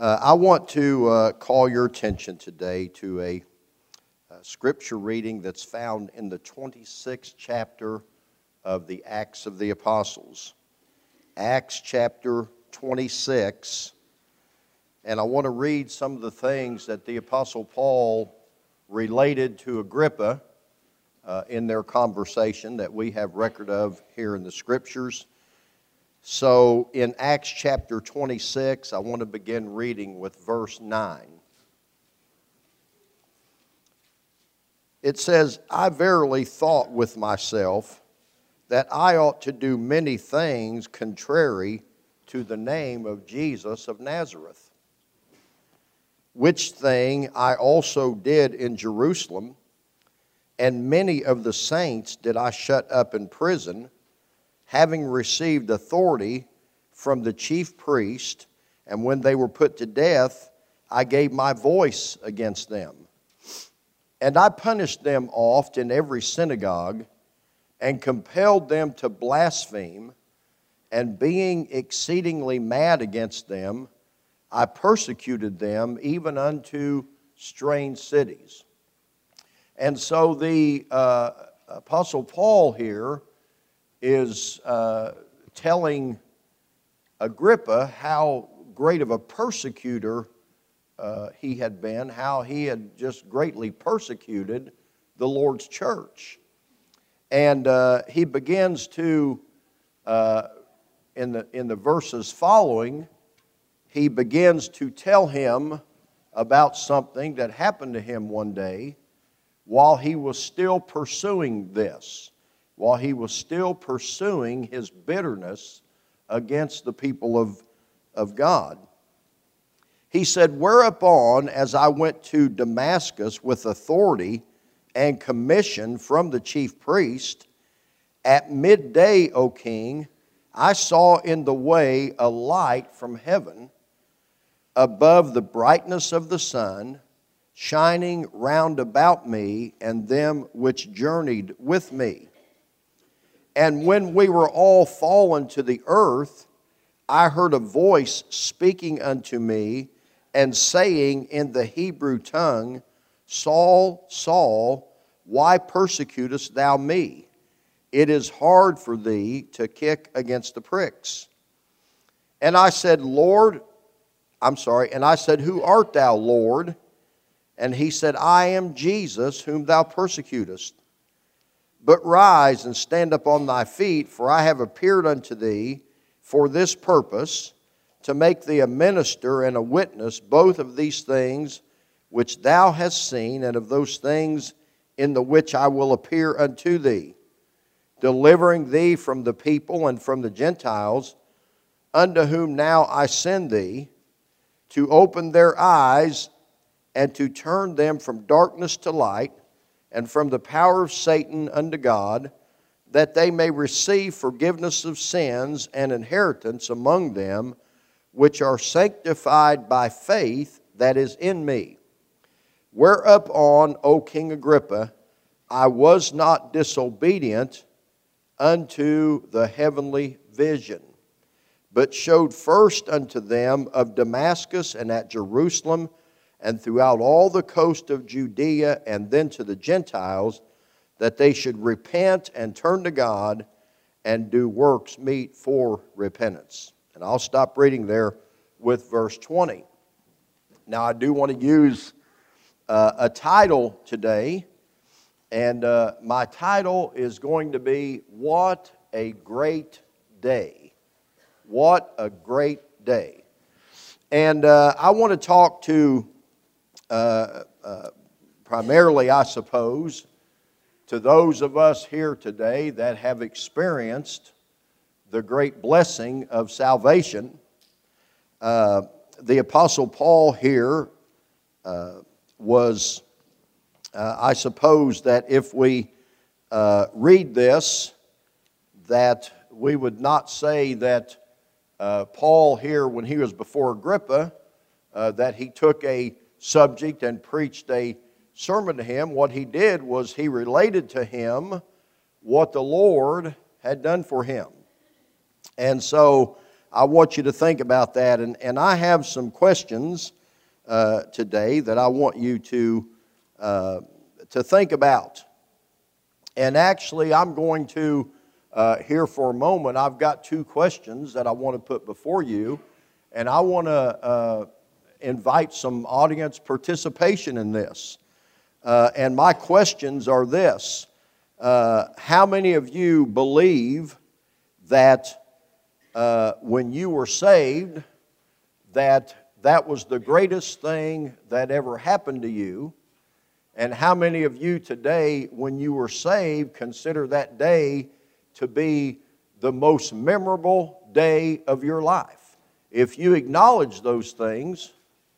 I want to call your attention today to a scripture reading that's found in the 26th chapter of the Acts of the Apostles. Acts chapter 26, and I want to read some of the things that the Apostle Paul related to Agrippa in their conversation that we have record of here in the Scriptures. So in Acts chapter 26, I want to begin reading with verse 9. It says, I verily thought with myself that I ought to do many things contrary to the name of Jesus of Nazareth, which thing I also did in Jerusalem, and many of the saints did I shut up in prison, having received authority from the chief priest, and when they were put to death, I gave my voice against them. And I punished them oft in every synagogue, and compelled them to blaspheme, and being exceedingly mad against them, I persecuted them even unto strange cities. And so the Apostle Paul here is telling Agrippa how great of a persecutor he had been, how he had just greatly persecuted the Lord's church. And he begins to, in the verses following, he begins to tell him about something that happened to him one day while he was still pursuing this, while he was still pursuing his bitterness against the people of God. He said, whereupon, as I went to Damascus with authority and commission from the chief priest, at midday, O king, I saw in the way a light from heaven, above the brightness of the sun, shining round about me and them which journeyed with me. And when we were all fallen to the earth, I heard a voice speaking unto me and saying in the Hebrew tongue, Saul, Saul, why persecutest thou me? It is hard for thee to kick against the pricks. And I said, who art thou, Lord? And he said, I am Jesus, whom thou persecutest. But rise and stand up on thy feet, for I have appeared unto thee for this purpose, to make thee a minister and a witness both of these things which thou hast seen, and of those things in the which I will appear unto thee, delivering thee from the people and from the Gentiles, unto whom now I send thee, to open their eyes and to turn them from darkness to light, and from the power of Satan unto God, that they may receive forgiveness of sins and inheritance among them which are sanctified by faith that is in me. Whereupon, O King Agrippa, I was not disobedient unto the heavenly vision, but showed first unto them of Damascus and at Jerusalem, and throughout all the coast of Judea, and then to the Gentiles, that they should repent and turn to God and do works meet for repentance. And I'll stop reading there with verse 20. Now I do want to use a title today, and my title is going to be, What a Great Day. What a great day. And I want to talk to primarily, I suppose, to those of us here today that have experienced the great blessing of salvation. The Apostle Paul here was, I suppose that if we read this, that we would not say that Paul here, when he was before Agrippa, that he took a subject and preached a sermon to him. What he did was he related to him what the Lord had done for him. And so I want you to think about that. And I have some questions today that I want you to think about. And actually, I'm going to, here for a moment, I've got two questions that I want to put before you. And I want to invite some audience participation in this. And my questions are this. How many of you believe that when you were saved, that was the greatest thing that ever happened to you? And how many of you today, when you were saved, consider that day to be the most memorable day of your life? If you acknowledge those things,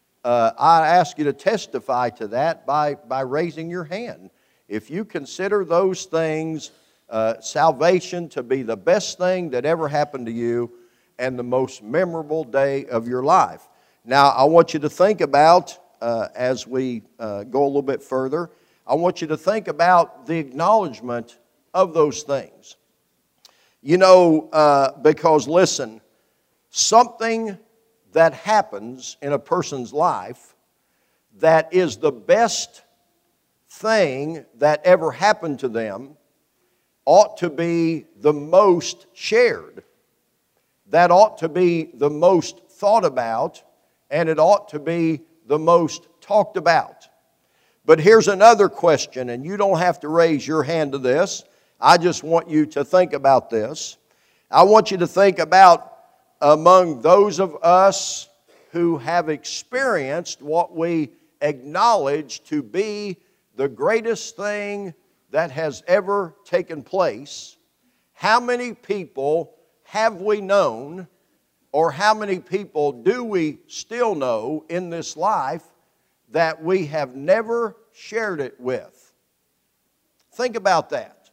I ask you to testify to that by raising your hand. If you consider those things, salvation, to be the best thing that ever happened to you and the most memorable day of your life. Now, I want you to think about, as we go a little bit further, I want you to think about the acknowledgement of those things. You know, because listen, something that happens in a person's life that is the best thing that ever happened to them ought to be the most shared. That ought to be the most thought about, and it ought to be the most talked about. But here's another question, and you don't have to raise your hand to this. I just want you to think about this. I want you to think about among those of us who have experienced what we acknowledge to be the greatest thing that has ever taken place, how many people have we known, or how many people do we still know in this life that we have never shared it with? Think about that.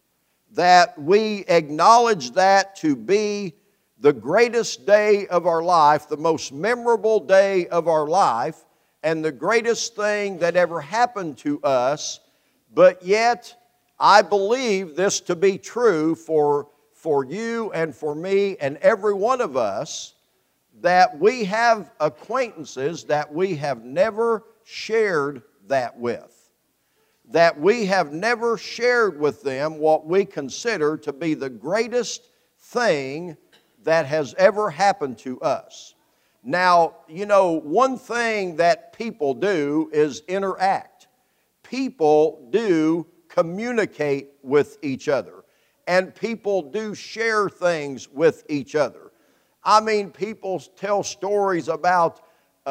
That we acknowledge that to be the greatest day of our life, the most memorable day of our life, and the greatest thing that ever happened to us, but yet I believe this to be true for you and for me and every one of us, that we have acquaintances that we have never shared that with. That we have never shared with them what we consider to be the greatest thing that has ever happened to us. Now, you know, one thing that people do is interact. People do communicate with each other. And people do share things with each other. I mean, people tell stories about,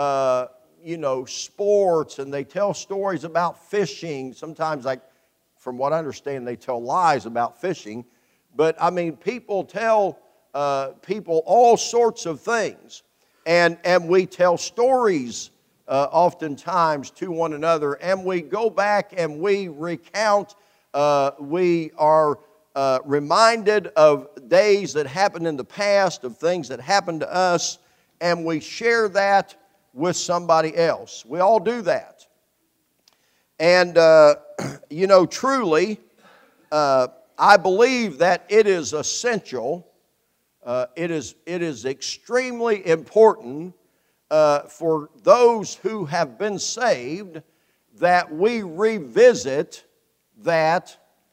sports, and they tell stories about fishing. Sometimes, like, from what I understand, they tell lies about fishing. But, I mean, people tell people all sorts of things. And we tell stories oftentimes to one another. And we go back and we recount. We are reminded of days that happened in the past, of things that happened to us. And we share that with somebody else. We all do that. And, truly, I believe that it is essential. It is extremely important for those who have been saved that we revisit that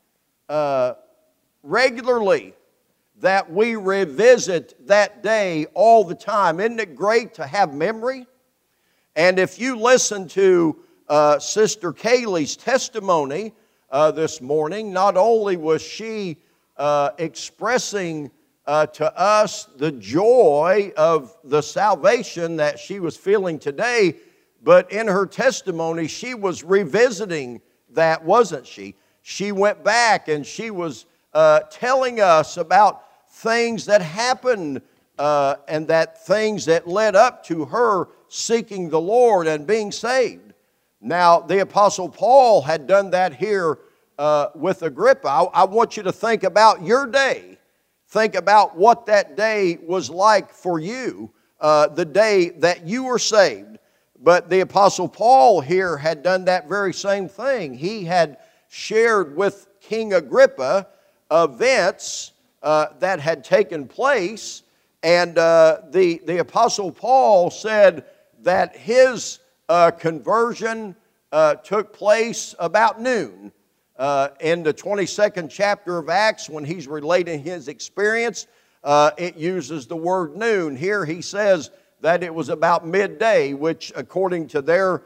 regularly, that we revisit that day all the time. Isn't it great to have memory? And if you listen to Sister Kaylee's testimony this morning, not only was she expressing to us the joy of the salvation that she was feeling today, but in her testimony she was revisiting that, wasn't she? She went back and she was telling us about things that happened and that things that led up to her seeking the Lord and being saved. Now, the Apostle Paul had done that here with Agrippa. I want you to think about your day. Think about what that day was like for you, the day that you were saved. But the Apostle Paul here had done that very same thing. He had shared with King Agrippa events that had taken place, And the Apostle Paul said that his conversion took place about noon. In the 22nd chapter of Acts, when he's relating his experience, it uses the word noon. Here he says that it was about midday, which according to their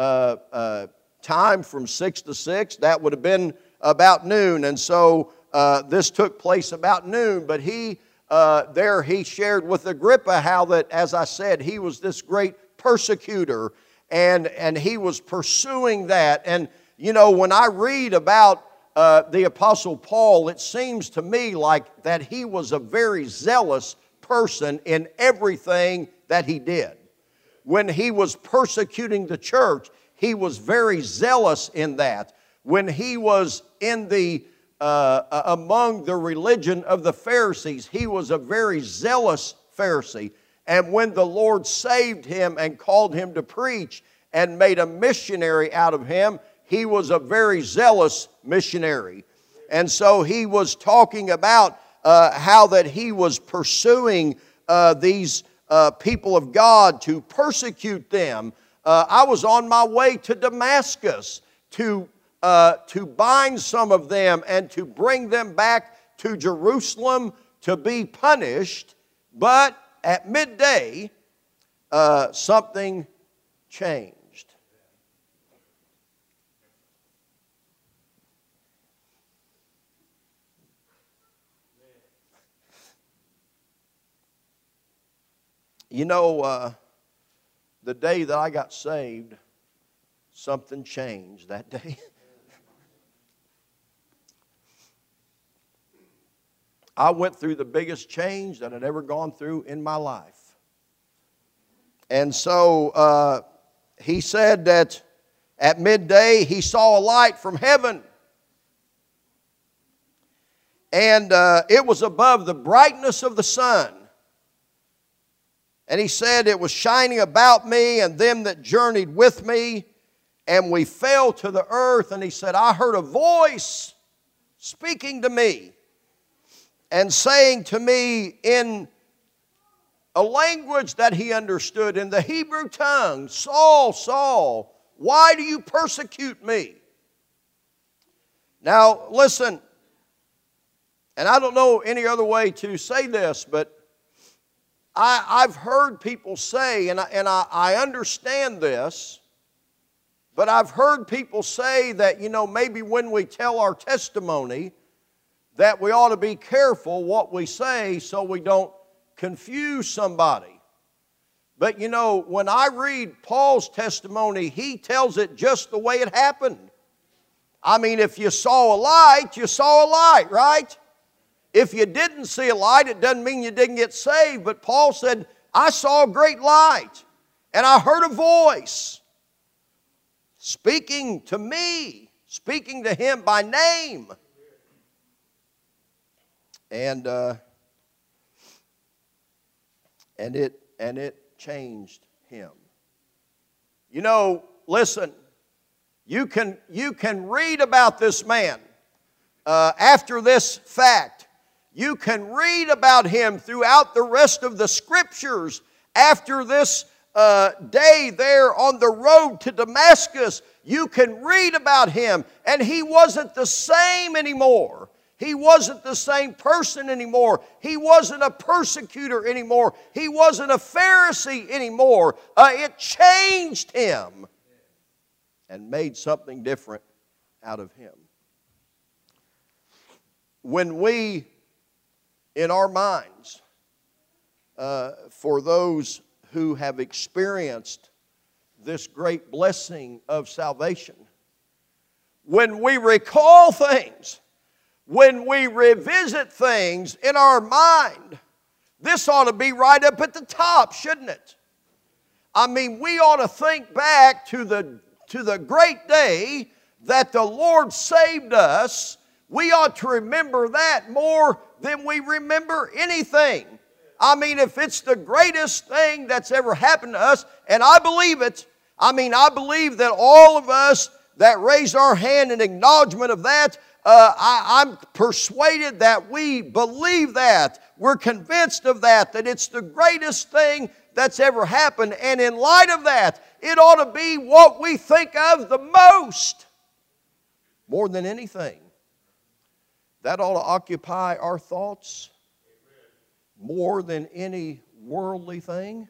time from 6 to 6, that would have been about noon. And so this took place about noon, but he shared with Agrippa how that, as I said, he was this great persecutor, and he was pursuing that. And, you know, when I read about the Apostle Paul, it seems to me like that he was a very zealous person in everything that he did. When he was persecuting the church, he was very zealous in that. When he was in the among the religion of the Pharisees, he was a very zealous Pharisee. And when the Lord saved him and called him to preach and made a missionary out of him, he was a very zealous missionary. And so he was talking about how that he was pursuing these people of God to persecute them. I was on my way to Damascus to bind some of them and to bring them back to Jerusalem to be punished. But at midday, something changed. You know, the day that I got saved, something changed that day. I went through the biggest change that I'd ever gone through in my life. And so he said that at midday he saw a light from heaven. And it was above the brightness of the sun. And he said it was shining about me and them that journeyed with me. And we fell to the earth. And he said, I heard a voice speaking to me and saying to me in a language that he understood, in the Hebrew tongue, Saul, Saul, why do you persecute me? Now, listen, and I don't know any other way to say this, but I've heard people say, and I understand this, but I've heard people say that, you know, maybe when we tell our testimony, that we ought to be careful what we say so we don't confuse somebody. But, you know, when I read Paul's testimony, he tells it just the way it happened. I mean, if you saw a light, you saw a light, right? If you didn't see a light, it doesn't mean you didn't get saved. But Paul said, I saw a great light, and I heard a voice speaking to me, speaking to him by name. And it changed him. You know, listen, you can read about this man after this fact. You can read about him throughout the rest of the Scriptures after this day there on the road to Damascus. You can read about him, and he wasn't the same anymore. He wasn't the same person anymore. He wasn't a persecutor anymore. He wasn't a Pharisee anymore. It changed him and made something different out of him. When we, in our minds, for those who have experienced this great blessing of salvation, when we recall things, when we revisit things in our mind, this ought to be right up at the top, shouldn't it? I mean, we ought to think back to the great day that the Lord saved us. We ought to remember that more than we remember anything. I mean, if it's the greatest thing that's ever happened to us, and I believe it, I mean, I believe that all of us that raised our hand in acknowledgement of that, I'm persuaded that we believe that. We're convinced of that it's the greatest thing that's ever happened. And in light of that, it ought to be what we think of the most, more than anything. That ought to occupy our thoughts more than any worldly thing.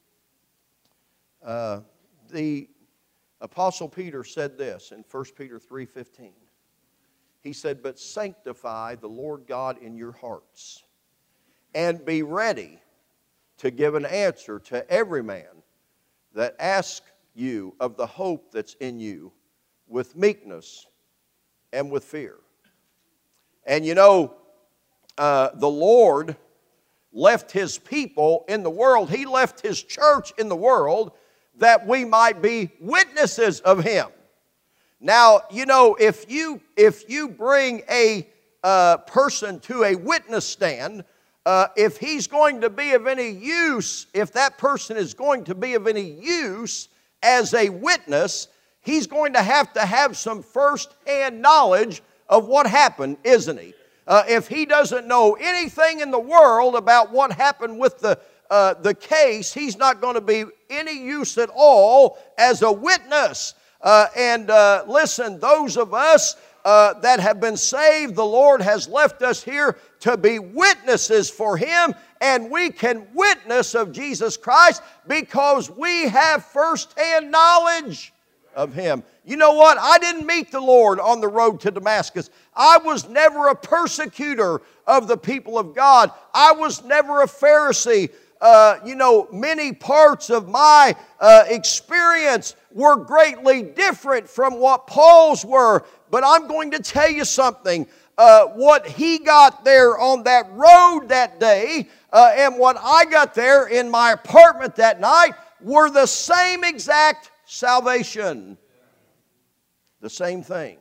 The Apostle Peter said this in 1 Peter 3:15. He said, "But sanctify the Lord God in your hearts, and be ready to give an answer to every man that asks you of the hope that's in you, with meekness and with fear." And you know, the Lord left His people in the world. He left His church in the world that we might be witnesses of Him. Now, you know, if you bring a person to a witness stand, if he's going to be of any use, if that person is going to be of any use as a witness, he's going to have some first-hand knowledge of what happened, isn't he? If he doesn't know anything in the world about what happened with the case, he's not going to be any use at all as a witness. Listen, those of us that have been saved, the Lord has left us here to be witnesses for Him, and we can witness of Jesus Christ because we have first-hand knowledge of Him. You know what? I didn't meet the Lord on the road to Damascus. I was never a persecutor of the people of God. I was never a Pharisee. Many parts of my experience were greatly different from what Paul's were. But I'm going to tell you something. What he got there on that road that day and what I got there in my apartment that night were the same exact salvation. The same thing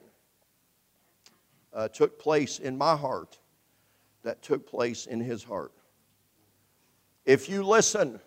took place in my heart that took place in his heart. If you listen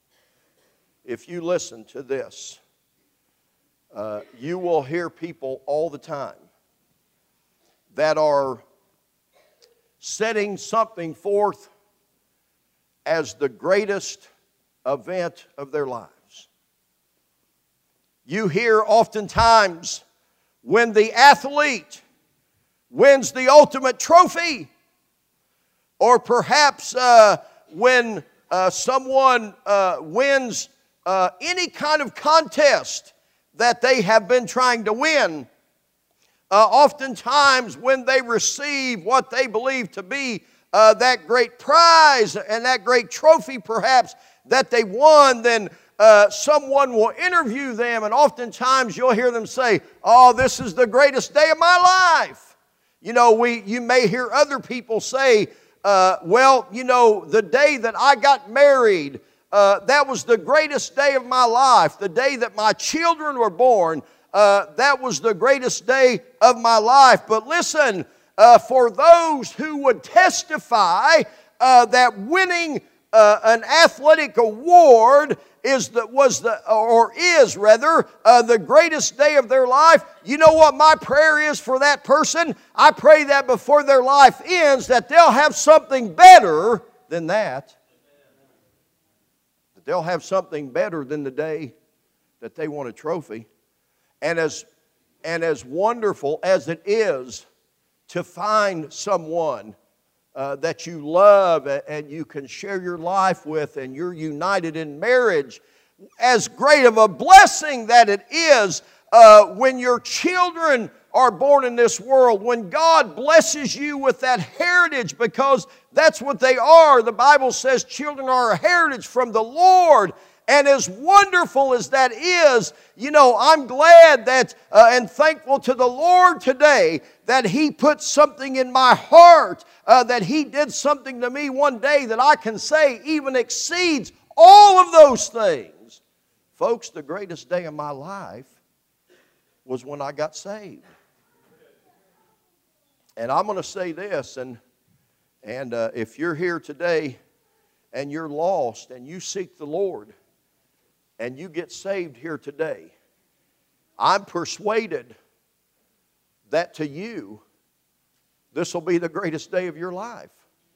to this, you will hear people all the time that are setting something forth as the greatest event of their lives. You hear oftentimes when the athlete wins the ultimate trophy, or perhaps when someone wins any kind of contest that they have been trying to win. Oftentimes when they receive what they believe to be that great prize and that great trophy perhaps that they won, then someone will interview them, and oftentimes you'll hear them say, "Oh, this is the greatest day of my life." You know, you may hear other people say, the day that I got married, that was the greatest day of my life. The day that my children were born, that was the greatest day of my life. But listen, for those who would testify that winning an athletic award is the greatest day of their life, you know what my prayer is for that person? I pray that before their life ends, that they'll have something better than that. That they'll have something better than the day that they won a trophy. And as wonderful as it is to find someone that you love and you can share your life with, and you're united in marriage, as great of a blessing that it is when your children are born in this world, when God blesses you with that heritage, because that's what they are. The Bible says children are a heritage from the Lord. And as wonderful as that is, you know, I'm glad that and thankful to the Lord today that He put something in my heart, that He did something to me one day that I can say even exceeds all of those things. Folks, the greatest day of my life was when I got saved. And I'm going to say this, and if you're here today and you're lost and you seek the Lord, and you get saved here today, I'm persuaded that to you, this will be the greatest day of your life.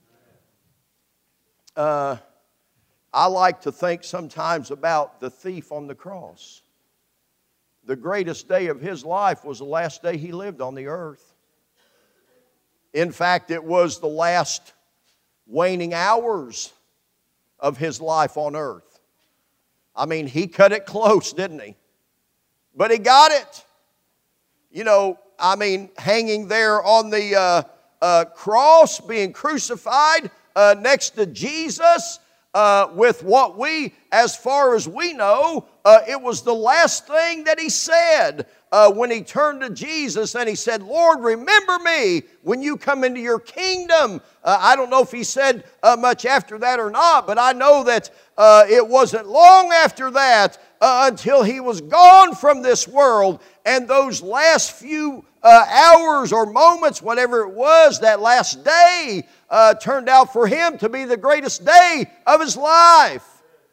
I like to think sometimes about the thief on the cross. The greatest day of his life was the last day he lived on the earth. In fact, it was the last waning hours of his life on earth. I mean, he cut it close, didn't he? But he got it. You know, I mean, hanging there on the cross, being crucified next to Jesus, with what we, as far as we know, it was the last thing that he said when he turned to Jesus and he said, Lord, remember me when you come into your kingdom. I don't know if he said much after that or not, but I know that it wasn't long after that until he was gone from this world. And those last few hours or moments, whatever it was, that last day turned out for him to be the greatest day of his life.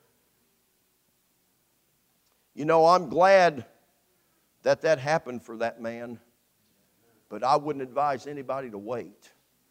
You know, I'm glad that that happened for that man, but I wouldn't advise anybody to wait.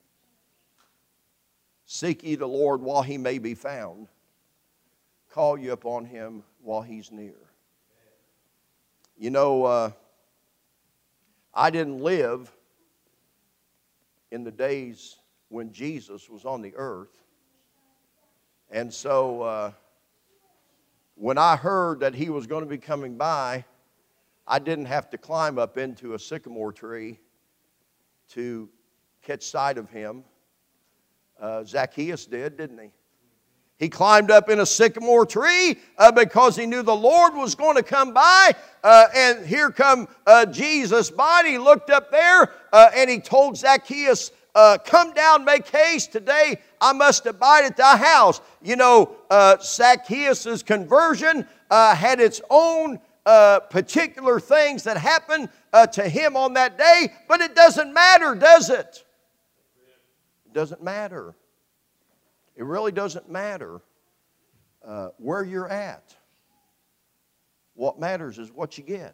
Seek ye the Lord while he may be found. Call you upon him while he's near. You know, I didn't live in the days when Jesus was on the earth. And so when I heard that he was going to be coming by, I didn't have to climb up into a sycamore tree to catch sight of him. Zacchaeus did, didn't he? He climbed up in a sycamore tree because he knew the Lord was going to come by. And here come Jesus by. He looked up there and he told Zacchaeus, come down, make haste. Today I must abide at thy house. You know, Zacchaeus' conversion had its own particular things that happened to him on that day. But it doesn't matter, does it? It doesn't matter. It really doesn't matter where you're at. What matters is what you get.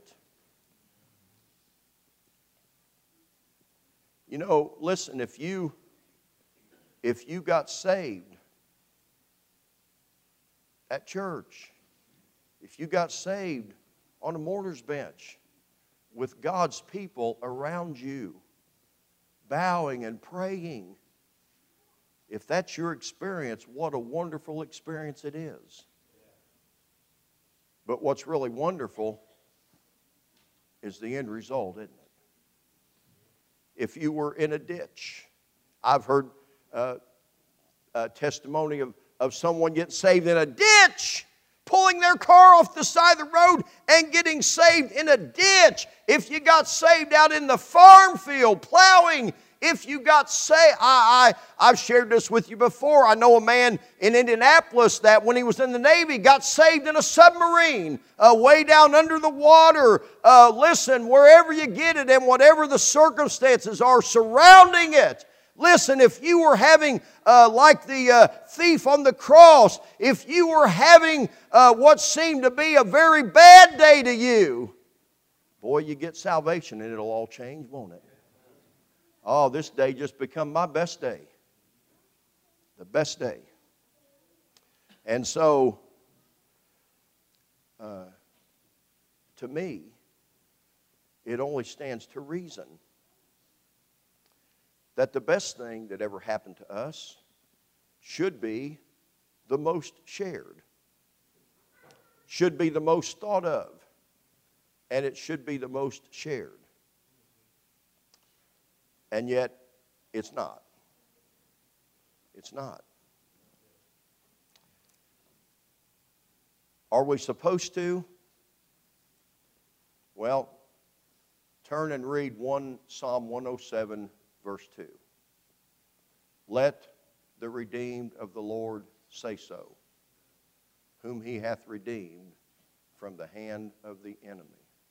You know, listen, if you got saved at church, if you got saved on a mourner's bench with God's people around you, bowing and praying, if that's your experience, what a wonderful experience it is. But what's really wonderful is the end result, isn't it? If you were in a ditch, I've heard a testimony of someone getting saved in a ditch, pulling their car off the side of the road and getting saved in a ditch. If you got saved out in the farm field plowing, if you got saved, I've shared this with you before. I know a man in Indianapolis that when he was in the Navy got saved in a submarine way down under the water. Listen, wherever you get it and whatever the circumstances are surrounding it. Listen, if you were having, like the thief on the cross, if you were having what seemed to be a very bad day to you, boy, you get salvation and it'll all change, won't it? Oh, this day just become my best day. The best day. And so, to me, it only stands to reason that the best thing that ever happened to us should be the most shared, should be the most thought of, and it should be the most shared. And yet, it's not. It's not. Are we supposed to? Well, turn and read Psalm 107, verse 2. Let the redeemed of the Lord say so, whom he hath redeemed from the hand of the enemy.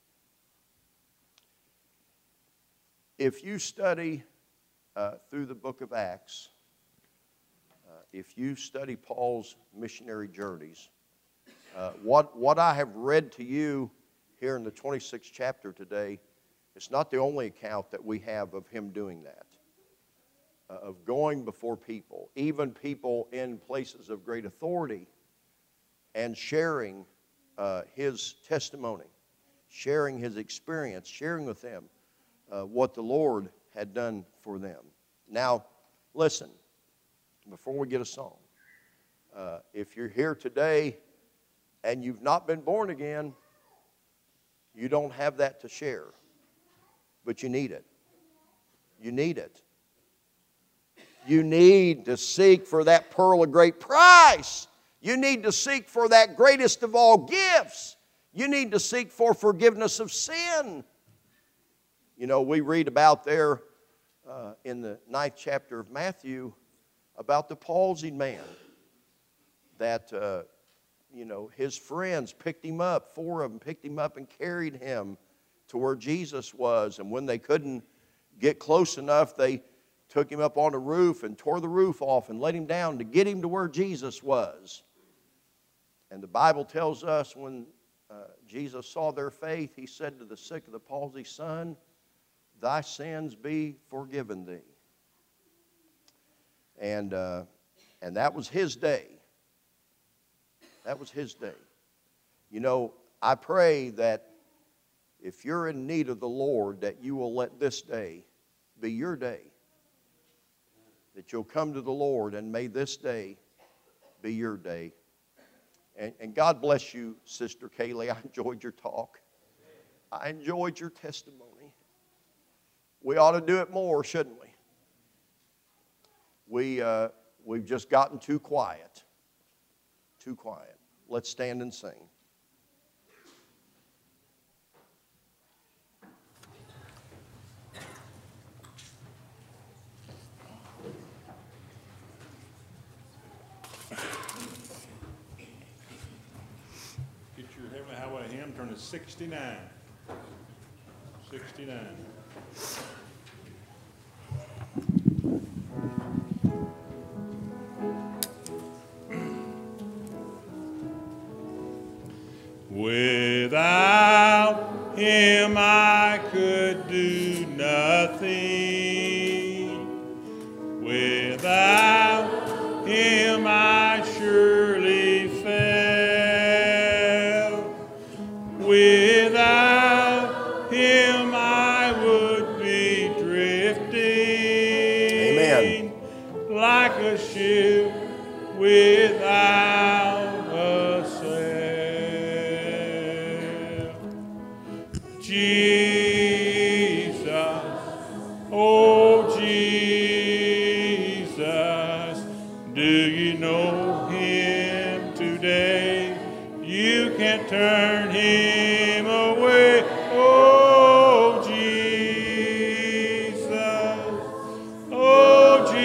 If you study through the book of Acts, if you study Paul's missionary journeys, what I have read to you here in the 26th chapter today, it's not the only account that we have of him doing that. of going before people, even people in places of great authority, and sharing his testimony, sharing his experience, sharing with them what the Lord had done for them. Now, listen, before we get a song, if you're here today and you've not been born again, you don't have that to share, but you need it. You need it. You need to seek for that pearl of great price. You need to seek for that greatest of all gifts. You need to seek for forgiveness of sin. You know, we read about there in the 9th chapter of Matthew about the palsied man that, his friends picked him up, 4 of them picked him up and carried him to where Jesus was. And when they couldn't get close enough, they took him up on the roof and tore the roof off and let him down to get him to where Jesus was. And the Bible tells us when Jesus saw their faith, he said to the sick of the palsy, "Son, thy sins be forgiven thee." And that was his day. That was his day. You know, I pray that if you're in need of the Lord, that you will let this day be your day. That you'll come to the Lord, and may this day be your day. And God bless you, Sister Kaylee. I enjoyed your talk. I enjoyed your testimony. We ought to do it more, shouldn't we? We've just gotten too quiet. Too quiet. Let's stand and sing. Get your Heavenly Highway hymn, turn to 69. 69. Without him I could do nothing. Without him I surely fail. Without him I would be drifting. Amen. Like a ship without a sail. Jesus, oh Jesus, do you know him today? You can't turn him away. Oh Jesus, oh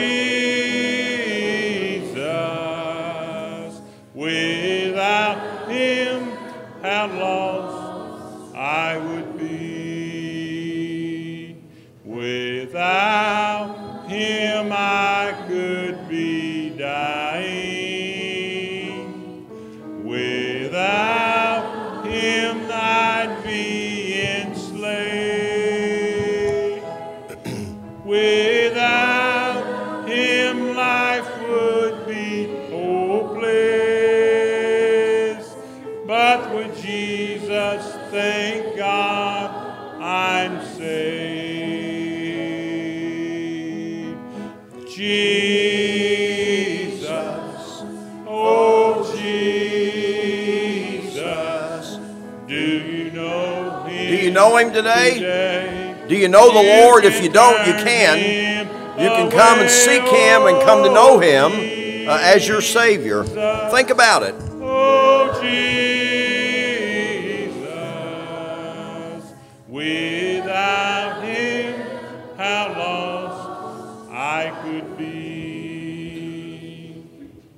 Jesus, without him how lost I would be. Without him I could be dying. Without him I'd be enslaved. Without him life would be hopeless. But with Jesus, thank God, I'm saved. Jesus, oh Jesus, do you know him? Do you know him today? Do you know the Lord? If you don't, you can. You can come and seek him and come to know him as your Savior. Think about it. Oh Jesus.